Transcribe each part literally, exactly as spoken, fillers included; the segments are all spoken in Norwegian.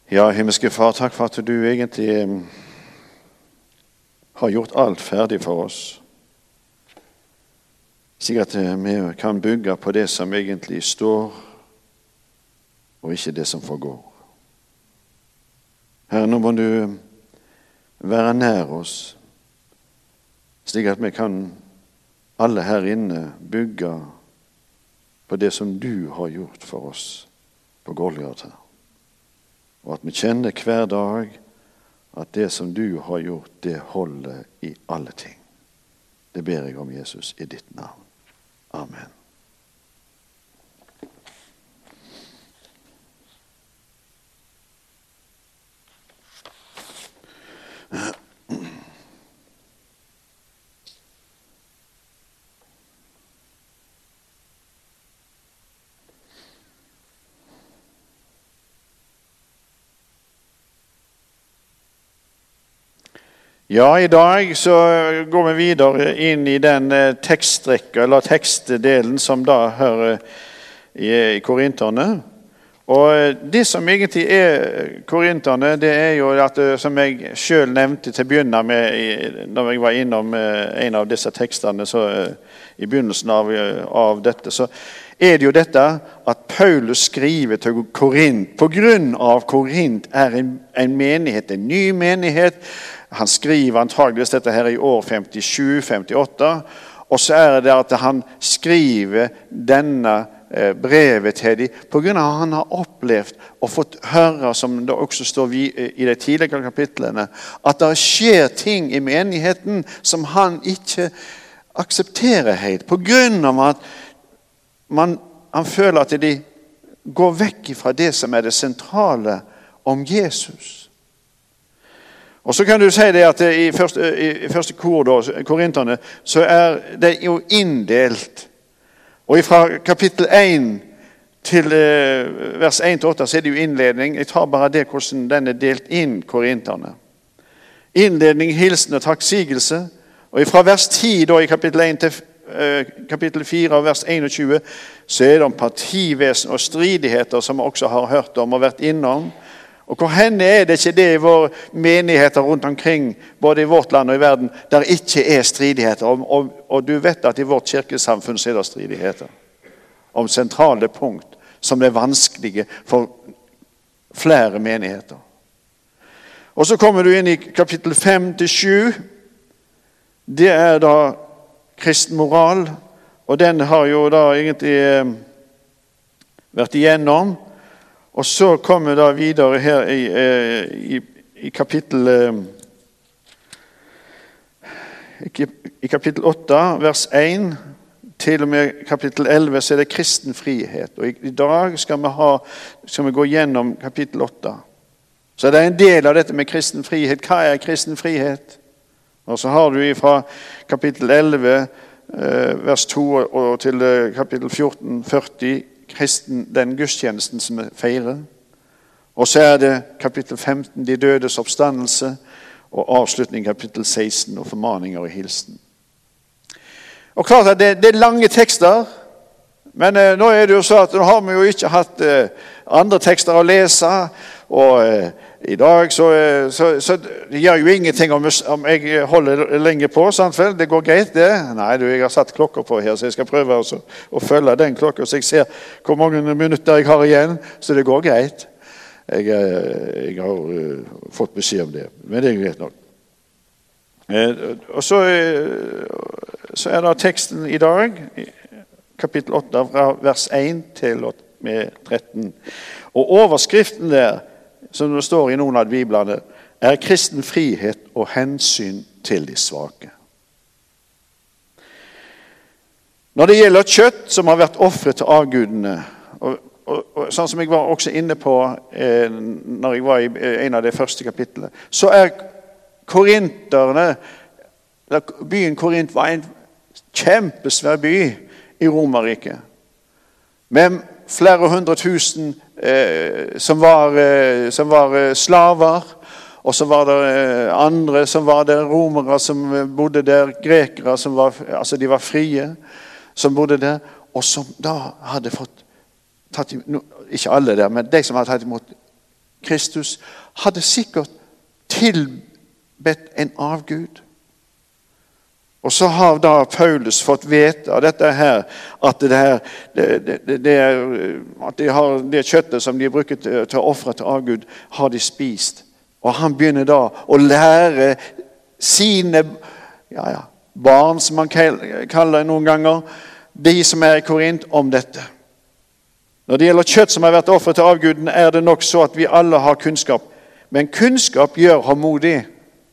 Ja, himmelske far, takk for at du egentlig um, har gjort alt ferdig for oss. Slik at vi kan bygge på det som egentlig står, og ikke det som forgår. Herre, nå må du være nær oss, slik at vi kan alle her inne bygge på det som du har gjort for oss på Golgata. Og at vi kjenner hver dag at det som du har gjort, det holder i alle ting. Det ber jeg om, Jesus, i ditt navn. Amen. Ja, i dag så går vi videre inn i den tekststrekka, eller tekstdelen som da hører i, i Korinterne. Og det som egentlig er Korinterne, det er jo at, som jeg selv nevnte til å begynne med, når jeg var innom en av disse tekstene, så i begynnelsen av, av dette, så er det jo dette at Paulus skriver til Korint. På grunn av Korint er en, en menighet, en ny menighet. Han skriver antageligvis dette her i år femtisju femtiåtte, og så er det at han skriver denne brevet til dem på grunn av at han har opplevd og fått høre, som det også står i de tidligere kapitlene, at det skjer ting i menigheten som han ikke aksepterer helt, på grunn av at man, han føler at de går vekk fra det som er det sentrale om Jesus. Og så kan du si det at i første, i første kor, da, Korinterne, så er det jo inndelt. Og fra kapittel én til eh, vers én til åtte så er det jo innledning. Jeg tar bare det hvordan den er delt inn, Korinterne. Innledning, hilsen og takksigelse. Og fra vers ti da, i kapittel én til eh, kapittel fire og vers enogtjue, så er det om partivesen og stridigheter som vi også har hørt om og vært innom. Og hvor henne er det ikke det i våre menigheter rundt omkring, både i vårt land og i verden, der ikke er stridigheter. Og, og, og du vet at i vårt kirkesamfunn så er det stridigheter om sentrale punkt som er vanskelige for flere menigheter. Og så kommer du inn i kapittel fem til sju. Det er da kristen moral, og den har jo da egentlig eh, vært igjennom. Og så kommer da videre her i, i, i kapittel i kapittel åtte, vers én, til og med kapittel elleve, så er det kristen frihet. Og i, i dag skal vi, ha, skal vi gå gjennom kapittel åtte. Så det er en del av dette med kristen frihet. Hva er kristen frihet? Og så har du fra kapittel elleve, vers to, og til kapittel fjorten førti, kristen, den gudstjenesten som vi feirer. Og så er det kapittel femten, de dødes oppstandelse, og avslutning kapittel seksten, og formaninger og hilsen. Og klart at det, det er lange tekster, men eh, nå er det jo så at nå har vi jo ikke hatt eh, andre tekster å lese, og eh, i dag så, eh, så, så det gjør jo ingenting om, om jeg holder lenge på, sant vel? Det går greit det. Nei, du, jeg har satt klokker på her, så jeg skal prøve også, å følge den klokken, så jeg ser hvor mange minutter jeg har igjen, så det går greit. Jeg, jeg har uh, fått beskjed om det, men det er greit nok. Eh, og så, uh, så er det teksten i dag, kapittel åtte, fra vers én til tretten. Og overskriften der, som det står i noen av biblene, er kristen frihet og hensyn til de svake. Når det gjelder kjøtt som har vært offret til avgudene, og, og, og sånn som jeg var også inne på eh, når jeg var i en av de første kapitlene, så er korinterne, byen Korint var en kjempesvær by i Romerriket, med flere hundre tusen eh, som var, eh, som var eh, slaver, og så var det eh, andre som var der, romere som bodde der, grekere som var, altså de var frie, som bodde der, og som da hadde fått tatt imot, ikke alle der, men de som hadde tatt imot Kristus, hadde sikkert tilbedt en avgud. Og så har da Paulus fått vite av dette her, at det, her, det, det, det, er, at de har det kjøttet som de bruker til, til å offre til avgud, har de spist. Og han begynner da å lære sine ja, ja, barn, som man kaller det noen ganger, de som er i Korint, om dette. Når det gjelder kjøtt som har vært offret til avguden, er det nok så at vi alle har kunnskap. Men kunnskap gjør håndmodig.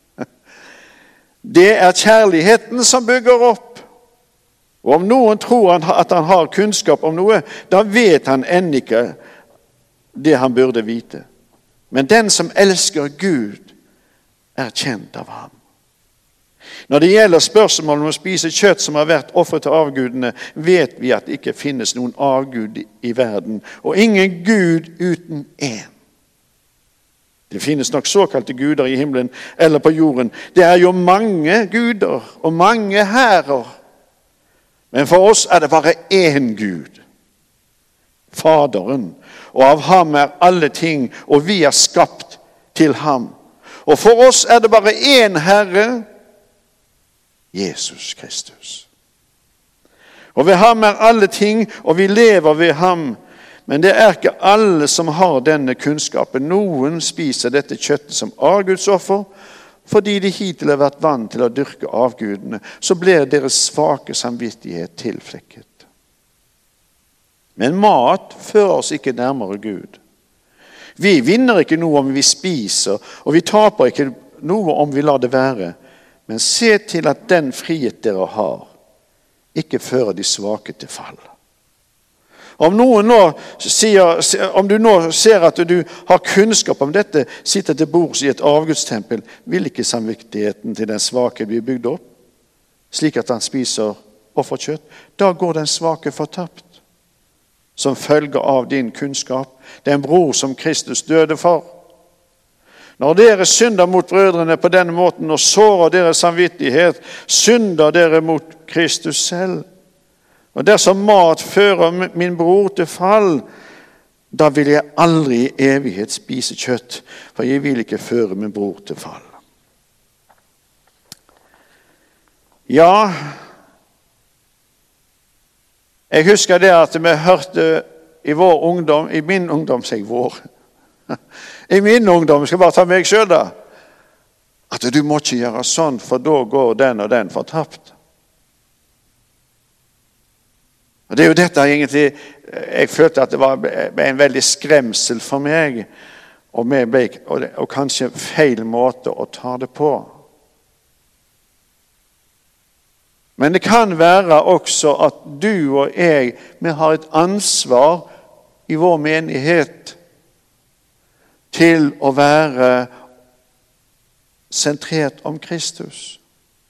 Det er kjærligheten som bygger opp. Og om noen tror at han har kunnskap om noe, da vet han ennå ikke det han burde vite. Men den som elsker Gud, er kjent av ham. Når det gjelder spørsmålet om å spise kjøtt som har vært offret til avgudene, vet vi at det ikke finnes noen avgud i verden, og ingen Gud uten en. Det finnes nok såkalte guder i himmelen eller på jorden. Det er jo mange guder og mange herrer. Men for oss er det bare én Gud, Faderen. Og av ham er alle ting, og vi er skapt til ham. Og for oss er det bare én Herre, Jesus Kristus. Og ved ham er alle ting, og vi lever ved ham. Men det er ikke alle som har denne kunnskapen. Noen spiser dette kjøttet som avgudsoffer, fordi de hittil har vært vant til å dyrke avgudene. Så blir deres svake samvittighet tilflekket. Men mat fører oss ikke nærmere Gud. Vi vinner ikke noe om vi spiser, og vi taper ikke noe om vi lar det være. Men se til at den frihet dere har, ikke fører de svake til fall. Om, noen nå sier, om du nå ser at du har kunnskap om dette, sitter til bords i et avgudstempel, vil ikke samvittigheten til den svake bli bygd opp, slik at han spiser offerkjøtt? Da går den svake fortapt, som følge av din kunnskap, den bror som Kristus døde for. Når dere synder mot brødrene på denne måten og sårer deres samvittighet, synder dere mot Kristus selv. Og dersom mat fører min bror til fall, da vil jeg aldri i evighet spise kjøtt, for jeg vil ikke føre min bror til fall. Ja, jeg husker det at vi hørte i vår ungdom, i min ungdom, sier jeg vår, i min ungdom, jeg skal bare ta meg selv da, at du må ikke gjøre sånn, for da går den og den fortapt. Og det er jo dette egentlig, jeg følte at det var en veldig skremsel for meg, og, med, og, det, og kanskje feil måte å ta det på. Men det kan være også at du og jeg, vi har et ansvar i vår menighet til å være sentrert om Kristus.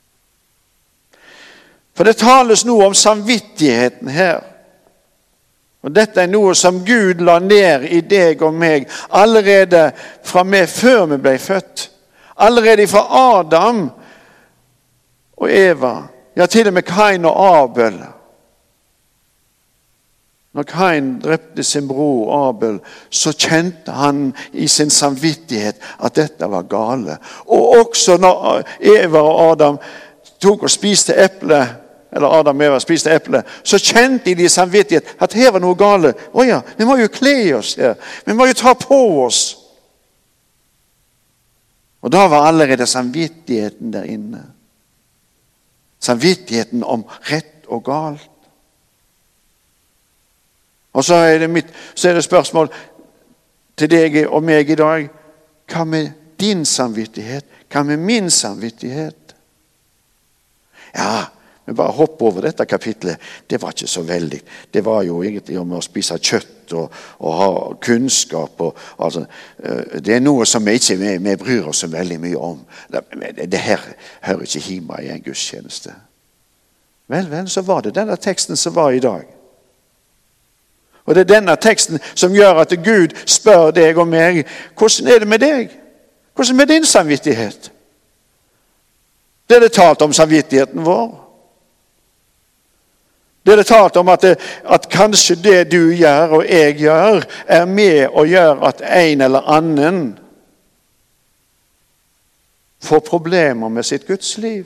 For det tales noe om samvittigheten her. Og dette er noe som Gud la ned i deg og meg allerede fra meg før vi ble født. Allerede fra Adam og Eva. Ja, til og med Kain og Abel. Når Kain drepte sin bror Abel, så kjente han i sin samvittighet at dette var gale. Og også når Eva og Adam tok og spiste eple, eller Adam og Eva spiste eple, så kjente de i samvittighet at her var noe gale. Åja, vi må jo kle oss her. Vi må jo ta på oss. Og da var allerede samvittigheten der inne. Samvittigheten om rett og galt. Og så er det, mitt, så er det spørsmål til deg og meg i dag. Hva med din samvittighet? Hva med min samvittighet? Ja, men bare hopp over dette kapitlet. Det var ikke så veldig. Det var jo egentlig om å spise kjøtt og, og ha kunnskap. Og, altså, det er noe som vi ikke vi, vi bryr oss så veldig mye om. Det, det her hører ikke hjemme i en gudstjeneste. Vel, vel, så var det denne teksten som var i dag. Og det er denne teksten som gjør at Gud spør deg og meg, hvordan er det med deg? Hvordan er det med din samvittighet? Det er det talt om samvittigheten vår. Det er det talt om at, det, at kanskje det du gjør og jeg gjør, er med og gjør at en eller annen får problemer med sitt gudsliv.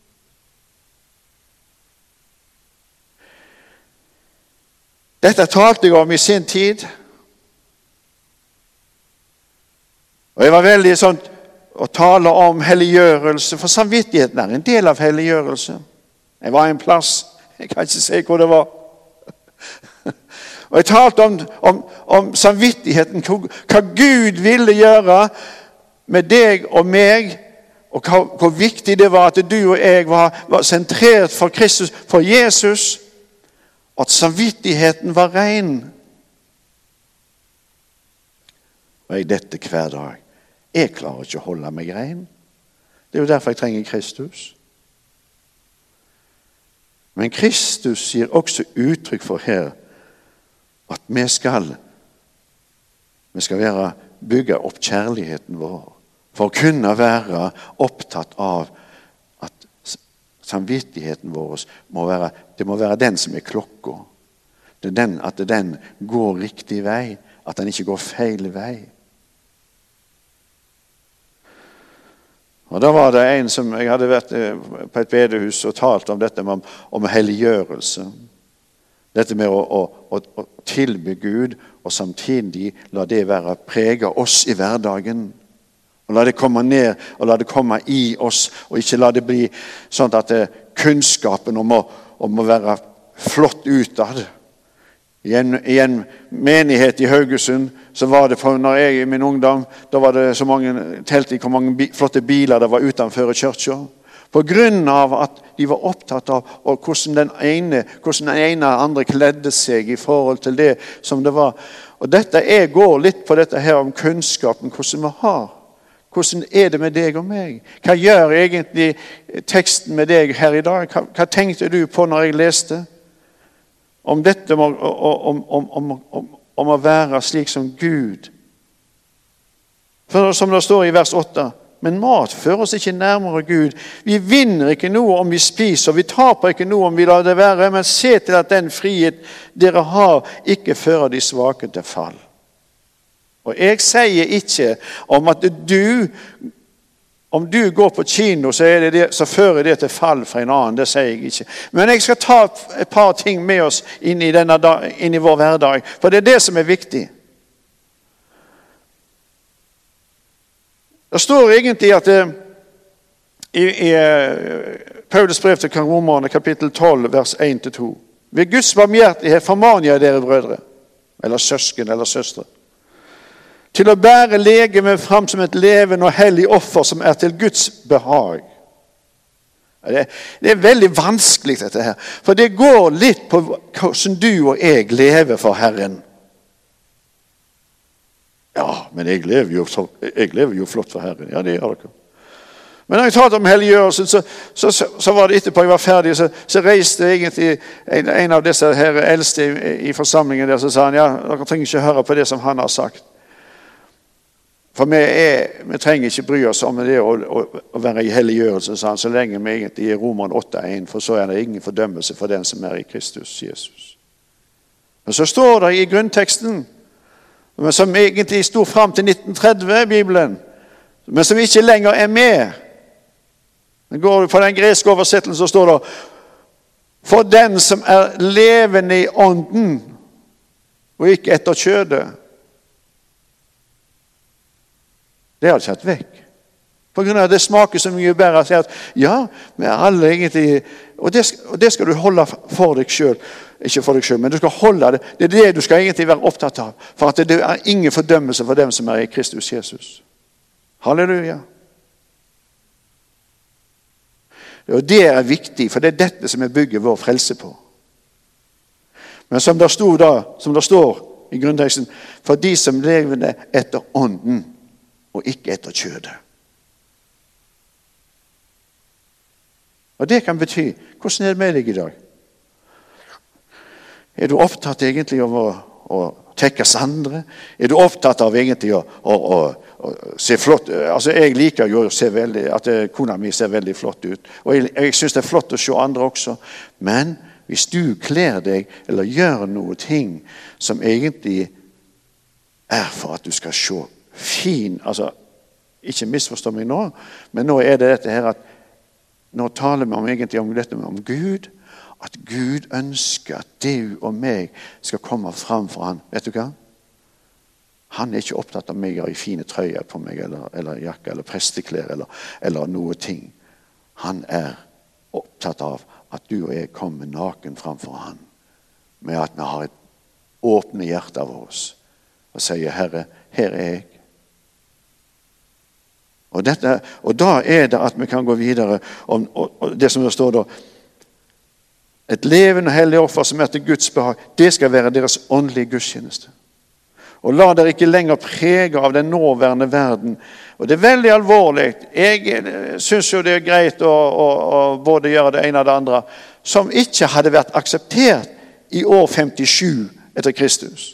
Dette talte jeg om i sin tid. Og jeg var veldig sånn å tale om helliggjørelse, for samvittigheten er en del av helliggjørelse. Jeg var en plass, jeg kan ikke si hvor det var. Og jeg talte om, om, om samvittigheten, hva Gud ville gjøre med deg og meg, og hva, hvor viktig det var at du og jeg var, var sentrert for Kristus, for Jesus, at samvittigheten var ren. Og jeg dette hver dag. Jeg klarer ikke å holde meg ren. Det er jo derfor jeg trenger Kristus. Men Kristus gir også uttrykk for her at vi skal, vi skal være, bygge opp kjærligheten vår for å kunne være opptatt av at samvittigheten vår må være, det må være den som er klokka. Det er den, at den går riktig vei, at den ikke går feil vei. Og da var det en som, jeg hadde vært på et bedehus og talt om dette med, om helliggjørelse. Dette med å, å, å tilby Gud, og samtidig la det være prege oss i hverdagen. Og la det komme ned, og la det komme i oss, og ikke la det bli sånn at det, kunnskapen om å, om å være flott utad. I en, I en menighet i Haugesund, så var det for når jeg i min ungdom, da var det så mange, telt i hvor mange bi, flotte biler det var utenfor kirka. På grunn av at de var opptatt av og hvordan den ene, hvordan den ene andre kledde seg i forhold til det som det var. Og dette er, går litt på dette her om kunnskapen, hvordan vi har. Hvordan er det med deg og meg? Hva gjør egentlig teksten med deg her i dag? Hva, hva tenkte du på når jeg leste? Om dette om, om, om, om, om, om å være slik som Gud. For som det står i vers åtte, men mat fører oss ikke nærmere Gud. Vi vinner ikke noe om vi spiser, vi taper ikke noe om vi lar det være, men se til at den frihet dere har ikke fører de svake til fall. Og jeg sier ikke om at du, om du går på kino, så, er det det, så fører det til fall for en annen. Det sier jeg ikke. Men jeg skal ta et par ting med oss inn i, denne, inn i vår hverdag, for det er det som er viktig. Det står egentlig at det, i, i Paulus brev til Romerne, kapittel tolv, vers en til to. Ved Guds barmhjertighet formaner jeg dere, brødre, eller søsken, eller søstre, til å bære legemet fram som et levende og hellig offer som er til Guds behag. Det, det er veldig vanskelig dette her, for det går litt på hvordan du og jeg lever for Herren. Ja, men jeg lever jo, jeg lever jo flott for Herren. Ja, det gjør dere. Men når jeg talte om helliggjørelsen, så, så, så, så var det etterpå jeg var ferdig, så, så reiste egentlig en, en av disse her eldste i, i forsamlingen der, så sa han, ja, dere trenger ikke høre på det som han har sagt. For vi, er, vi trenger ikke bry oss om det å, å, å være i helliggjørelse, så, så lenge vi egentlig er Romerne åtte en, for så er det ingen fordømmelse for den som er i Kristus Jesus. Men så står det i grunnteksten, som egentlig stod frem til nitten tretti, Bibelen, men som ikke lenger er med. Går på den greske oversettelsen, så står det, for den som er levende i ånden, og ikke etter kjødet. Det har tatt vekk. På grunn av det smaker så mye bedre å si at ja, vi er alle egentlig, og det, og det skal du holde for deg selv. Ikke for deg selv, men du skal holde det. Det er det du skal egentlig være opptatt av. For at det er ingen fordømmelse for dem som er i Kristus Jesus. Halleluja. Og det er viktig, for det er dette som vi bygger vår frelse på. Men som det stod da, som det står i grunnteksten, for de som lever etter ånden, og ikke etter kjødet. Og det kan bety, hvordan er det med deg i dag? Er du opptatt egentlig av å, å tekkes andre? Er du opptatt av egentlig å, å, å, å se flott? Altså jeg liker jo å se veldig, at kona mi ser veldig flott ut. Og jeg, jeg synes det er flott å se andre også. Men hvis du kler deg eller gjør noe ting som egentlig er for at du skal se fin, altså ikke misforstå meg nå, men nå er det dette her at nå taler vi om egentlig om dette om Gud, at Gud ønsker at du og meg skal komme fram for han. Vet du hva? Han er ikke opptatt av meg å ha i fine trøyer på meg, eller, eller jakke, eller presteklær, eller, eller noe ting. Han er opptatt av at du og jeg kommer naken framfor han, med at vi har et åpne hjerte av oss, og sier, Herre, her er jeg. Og, dette, og da er det at vi kan gå videre om og, og det som det står da, et levende og hellig offer som er til Guds behag, det skal være deres åndelige gudstjeneste. Og la dere ikke lenger prege av den nåværende verden. Og det er veldig alvorlig. Jeg synes jo det er greit å, å, å både gjøre det ene og det andre, som ikke hadde vært akseptert i år femtisju etter Kristus.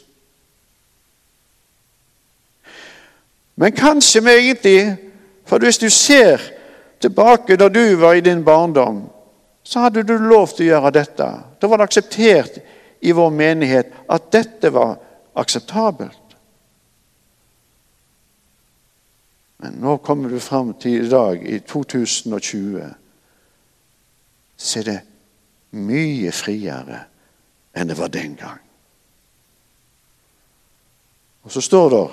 Men kanskje vi egentlig, for hvis du ser tilbake da du var i din barndom, så hadde du lov til å gjøre dette. Da var det akseptert i vår menighet at dette var akseptabelt. Men nå kommer du frem til i dag, i to tusen og tjue, så er det mye friere enn det var den gang. Og så står det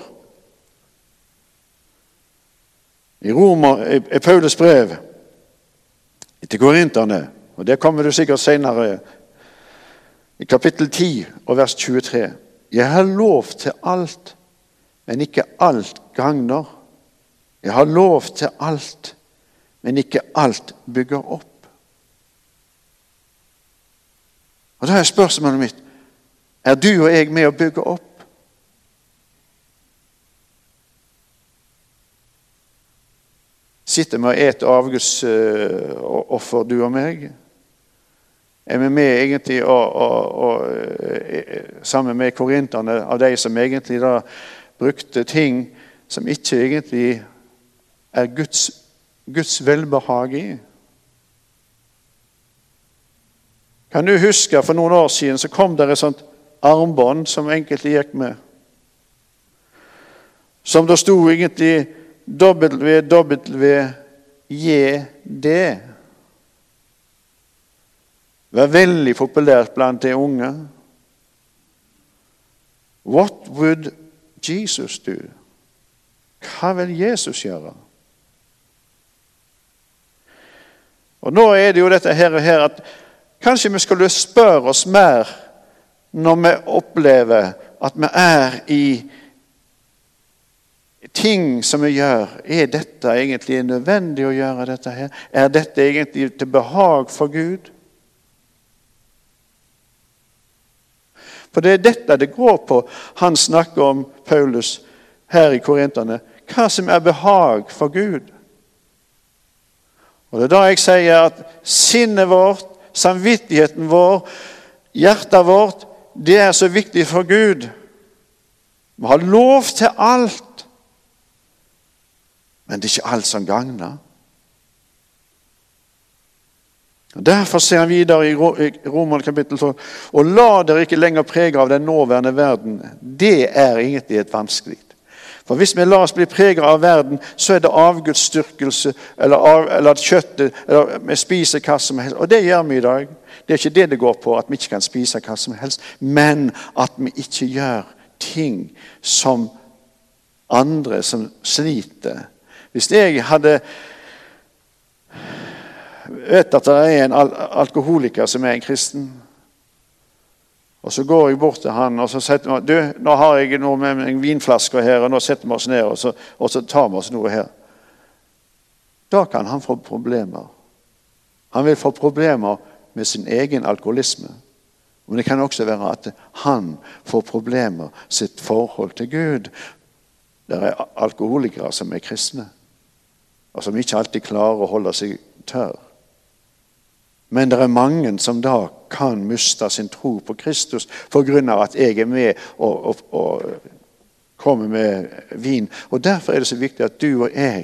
i Romer, i Paulus brev til Korinterne, og det kommer du sikkert senere, i kapittel ti og vers tjuetre. Jeg har lov til alt, men ikke alt gagner. Jeg har lov til alt, men ikke alt bygger opp. Og da er spørsmålet mitt, er du og jeg med å bygge opp? Sitter vi og eter avgudsoffer, du og meg? Er vi med egentlig og, og, og, sammen med korinterne av de som egentlig da brukte ting som ikke egentlig er Guds, Guds velbehag i? Kan du huske, for noen år siden så kom det et sånt armbånd som egentlig gikk med. Som det stod egentlig W W J D. Var veldig populært blant de unge. What would Jesus do? Hva vil Jesus gjøre? Og nå er det jo dette her og her at kanskje vi skulle spørre oss mer når vi opplever at vi er i ting som vi gjør. Er dette egentlig nødvendig å gjøre dette her? Er dette egentlig til behag for Gud? For det er dette det går på. Han snakker om Paulus her i Korinterne. Hva som er behag for Gud. Og det er da jeg sier at sinnet vårt, samvittigheten vår, hjertet vårt, det er så viktig for Gud. Vi har lov til alt. Men det er ikke alt som gagner. Og derfor ser han videre i Roman kapittel tolv, og la dere ikke lenger prege av den nåværende verden. Det er egentlig et vanskelig. For hvis vi lar oss bli preget av verden, så er det avgudsdyrkelse, eller, av, eller kjøttet, eller vi spiser hva som helst. Og det gjør vi i dag. Det er ikke det det går på, at vi ikke kan spise hva som helst, men at vi ikke gjør ting som andre som sliter. Hvis jeg hadde vet at det er en al- alkoholiker som er en kristen, og så går jeg bort til han, og så setter vi, du, nå har jeg noe med en vinflaske her, og nå setter vi oss ned, og så, og så tar vi oss noe her. Da kan han få problemer. Han vil få problemer med sin egen alkoholisme. Men det kan også være at han får problemer sitt forhold til Gud. Det er alkoholikere som er kristne, og som ikke alltid klarer å holde seg tørr. Men det er mange som da kan miste sin tro på Kristus på grunn av at jeg er med og, og, og kommer med vin. Og derfor er det så viktig at du og jeg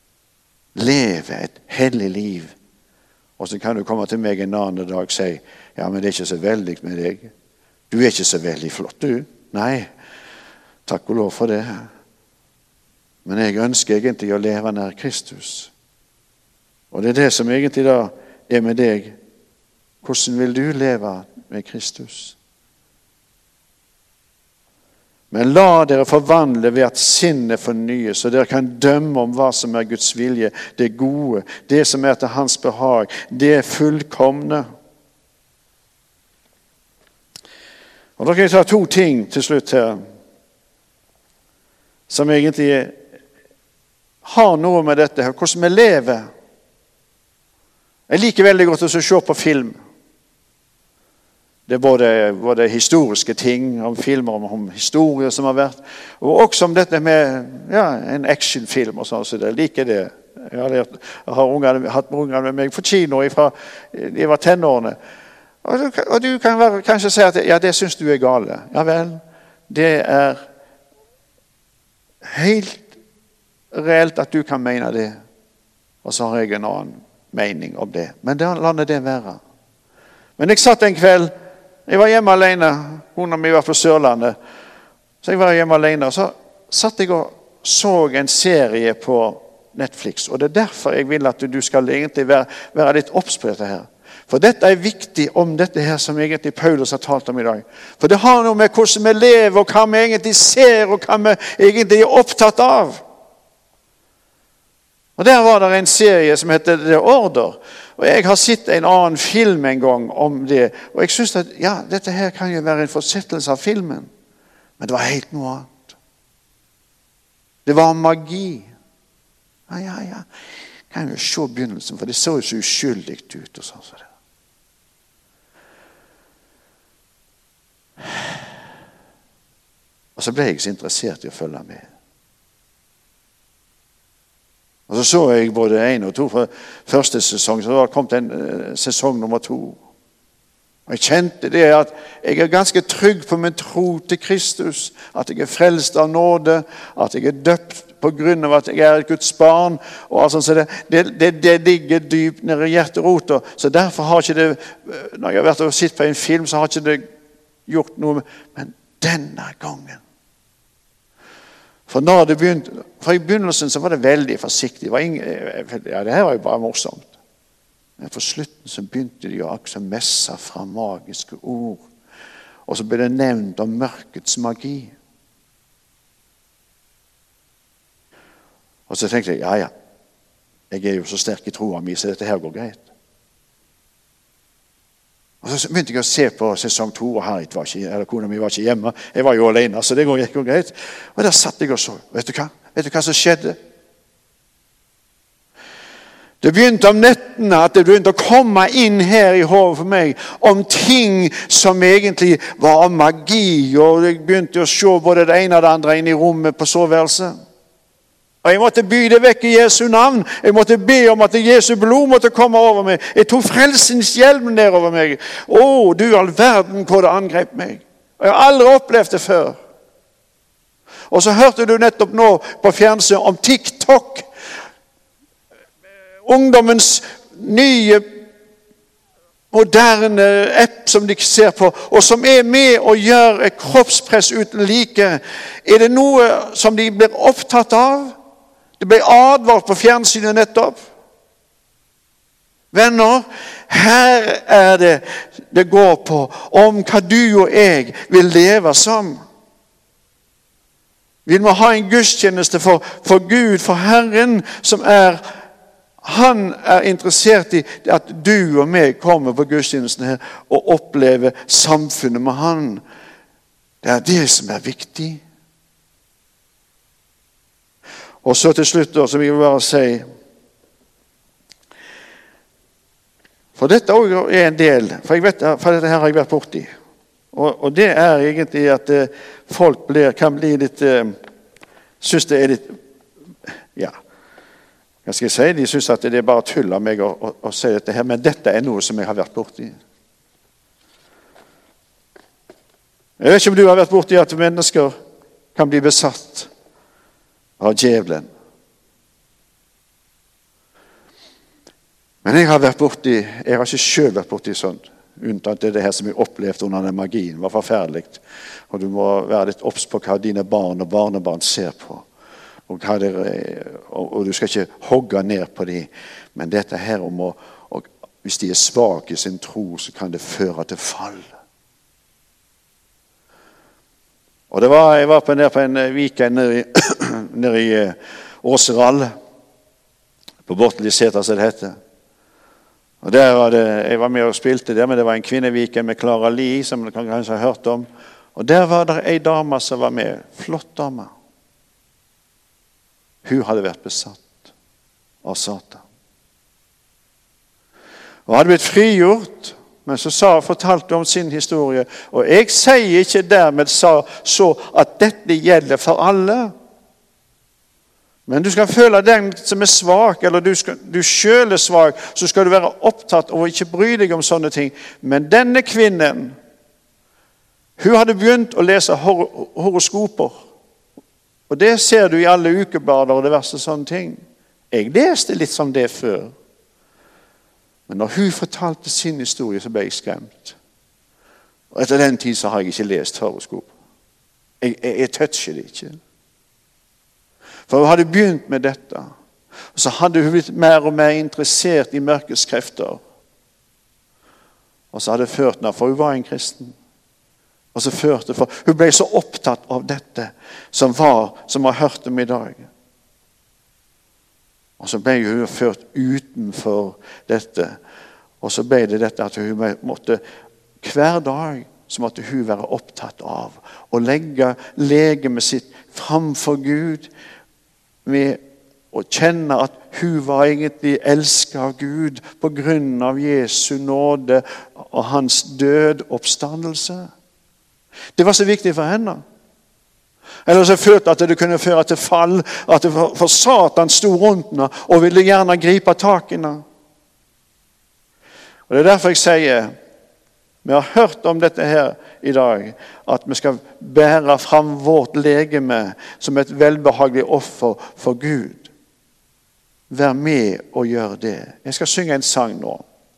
lever et hellig liv. Og så kan du komme til meg en annen dag og si, Ja, men det er ikke så veldig med deg. Du er ikke så veldig flott, du. Nei, takk og lov for det. Men jeg ønsker egentlig å leve nær Kristus. Og det er det som egentlig da er med deg. Hvordan vil du leve med Kristus? Men la dere forvandle ved at sinnet fornyes, så dere kan dømme om hva som er Guds vilje, det gode, det som er til hans behag, det fullkomne. Og da kan jeg ta to ting til slutt her, som egentlig har noe med dette her, hvordan vi lever. Jeg liker veldig godt å se på film. Det er både, både historiske ting, om filmer, om, om historier som har vært, og også om dette med ja, en actionfilm og sånn, så det liker det. Jeg har, lært, jeg har ungene, hatt ungene med meg på kino fra de var tenårene. Og du, og du kan være, kanskje si at ja, det synes du er gale. Ja vel, det er helt reelt at du kan mene det, og så har jeg en annen mening om det. Men det, la det være. Men jeg satt en kveld, jeg var hjemme alene, hun og meg var på Sørlandet, så jeg var hjemme alene, og så satt jeg og så en serie på Netflix, og det er derfor jeg vil at du skal egentlig være, være litt obs på dette her. For dette er viktig om dette her som egentlig Paulus har talt om i dag. For det har noe med hvordan vi lever, og hva vi egentlig ser, og hva vi egentlig er opptatt av. Og der var det en serie som heter The Order, og jeg har sett en annen film en gang om det, og jeg synes at ja, dette her kan jo være en fortsettelse av filmen, men det var helt noe annet. Det var magi. Ja, ja, ja. Kan jo se begynnelsen, for det så jo så uskyldig ut og sånn så det. Og så ble jeg så interessert i å følge med. Og så så jeg både en og to fra første sesong, så det kom det en uh, sesong nummer to. Og jeg kjente det at jeg er ganske trygg på min tro til Kristus, at jeg er frelst av nåde, at jeg er døpt på grunn av at jeg er et Guds barn, og altså, så det, det, det, det ligger dypt nede i hjerterota. Så derfor har ikke det, når jeg har vært og sett på en film, så har ikke det gjort noe, men denne gangen, for når det begynte, for i begynnelsen så var det veldig forsiktig. Det var ingen, ja, det her var jo bare morsomt. Men for slutten så begynte de å akkurat messe fra magiske ord. Og så ble det nevnt om mørkets magi. Og så tenkte jeg, ja, ja, jeg er jo så sterk i troa mi, så dette her går greit. Og så begynte jeg å se på sesong to, og Harriet var ikke, eller kona mi var ikke hjemme. Jeg var jo alene, så det gikk jo greit. Og der satt jeg og så. Vet du hva? Vet du hva som skjedde? Det begynte om nettene at det begynte å komme inn her i hodet for meg om ting som egentlig var magi, og jeg begynte å se både det ene og det andre inn i rommet på soveværelset. Og jeg måtte by det vekk i Jesu navn. Jeg måtte be om at Jesu blod måtte komme over meg. Jeg tok frelsningshjelmen der over meg. Å, du all verden hvor det angrep meg. Og jeg har aldri opplevd det før. Og så hørte du nettopp nå på fjernsyn om TikTok. Ungdommens nye moderne app som de ser på, og som er med å gjøre et kroppspress uten like. Er det noe som de blir opptatt av? Det ble advart på fjernsynet nettopp. Venner, her er det det går på om hva du og jeg vil leve som. Vil vi ha en gudstjeneste for, for Gud, for Herren, som er, han er interessert i at du og meg kommer på gudstjenesten her og opplever samfunnet med han. Det er det som er viktig. Og så til slutt da, som jeg vil bare si, for dette også er en del, for, jeg vet, for dette her har jeg vært borti, og, og det er egentlig at eh, folk blir, kan bli litt, eh, synes det er litt, ja, hva skal jeg si, de synes at det er bare tull av meg å, å, å si dette her, men dette er noe som jeg har vært borti. Jeg vet ikke om du har vært borti at mennesker kan bli besatt av djevelen. Men jeg har vært borti, jeg har ikke selv vært borti sånt. unntatt det her som jeg opplevde under den magien. Det var forferdelig. Og du må være litt obs på hva dine barn og barnebarn ser på. Og, hva det, og, og du skal ikke hogge ned på dem. Men dette her om å, og hvis de er svake i sin tro, så kan det føre til fall. Og det var, jeg var på, der på en weekend nede i, nede i Åseral, på Borteliseter, som det heter. Og der var det, jeg var med og spilte der, men det var en kvinneweekend med Clara Lee, som du kanskje har hørt om. Og der var det en dame som var med, flott dame. Hun hadde vært besatt av Satan. Og hadde blitt frigjort, men så sa, fortalte om sin historie. Og jeg sier ikke dermed sa, så at dette gjelder for alle. Men du skal føle den som er svak, eller du, skal, du selv er svak, så skal du være opptatt av å ikke bry deg om sånne ting. Men denne kvinnen, hun hadde begynt å lese hor horoskoper. Og det ser du i alle ukeblader og det verste sånne ting. Jeg leste litt som det før. Men når hun fortalte sin historie, så ble jeg skremt. Og etter den tid så har jeg ikke lest horoskop. Jeg, jeg, jeg toucher det ikke. For hun hadde begynt med dette. Og så hadde hun blitt mer og mer interessert i mørkets krefter. Og så hadde det ført henne, for hun var en kristen. Og så førte for hun ble så opptatt av dette som var, som har hørt dem i dag. Og så ble hun ført utenfor dette. Og så ble det dette at hun måtte, hver dag så måtte hun være opptatt av å legge legemet sitt framfor Gud, med å kjenne at hun var egentlig elsket av Gud på grunn av Jesu nåde og hans død oppstandelse. Det var så viktig for henne. Eller så følte at det kunne føre til fall, at det for, for Satan sto rundt henne og ville gjerne gripe tak i henne. Og det er derfor jeg sier, vi har hørt om dette her i dag, at vi skal bære fram vårt legeme som et velbehagelig offer for Gud. Vær med og gjør det. Jeg skal synge en sang nå.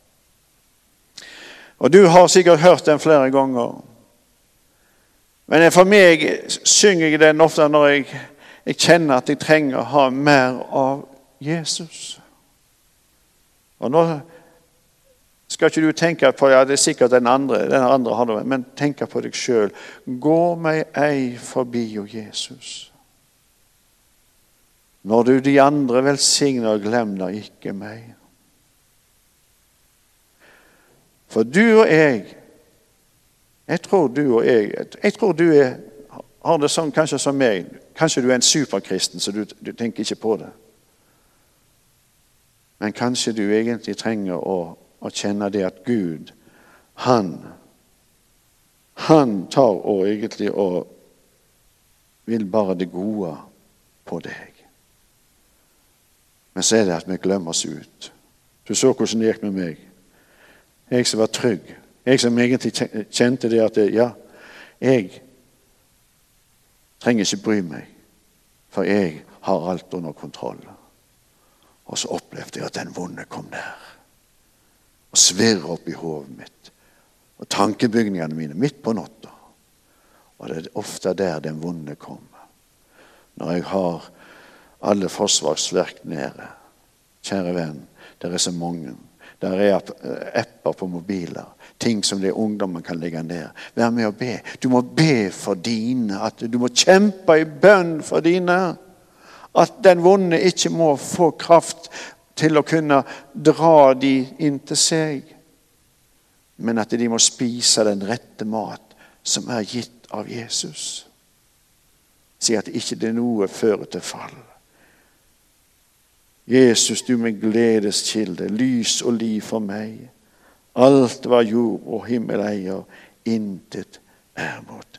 Og du har sikkert hørt den flere ganger. Men for meg synger jeg den ofte når jeg, jeg kjenner at jeg trenger å ha mer av Jesus. Og nå skal ikke du tenke på, ja, det er sikkert den andre, den andre har det, men tenk på deg selv. Gå meg ei forbi, o Jesus. Når du de andre velsigner, glem da ikke meg. For du og jeg, jeg tror du og jeg, jeg tror du er, har det sånn kanskje som meg. Kanskje du er en superkristen, så du, du tenker ikke på det. Men kanskje du egentlig trenger å og kjenne det at Gud, han, han tar og egentlig og vil bare det gode på deg. Men så er det at vi glemmer oss ut. Du så hvordan det gikk med meg. Jeg som var trygg. Jeg som egentlig kjente det at, ja, jeg trenger ikke bry meg, for jeg har alt under kontroll. Og så opplevde jeg at den vonde kom der. Og svirrer opp i hovedet mitt. Og tankebygningene mine midt på natta. Og det er ofte der den vonde kommer. Når jeg har alle forsvarsverk nede. Kjære venn, det er så mange. Der er apper på mobiler. Ting som det ungdommen kan legge ned. Vær med å be. Du må be for dine. At du må kjempe i bønn for dine. At den vonde ikke må få kraft til å kunne dra de inn til seg, men at de må spise den rette mat som er gitt av Jesus. Si at ikke det noe fører til fall. Jesus, du med gledes kilde, lys og liv for meg. Alt var jord og himmel eier, intet er mot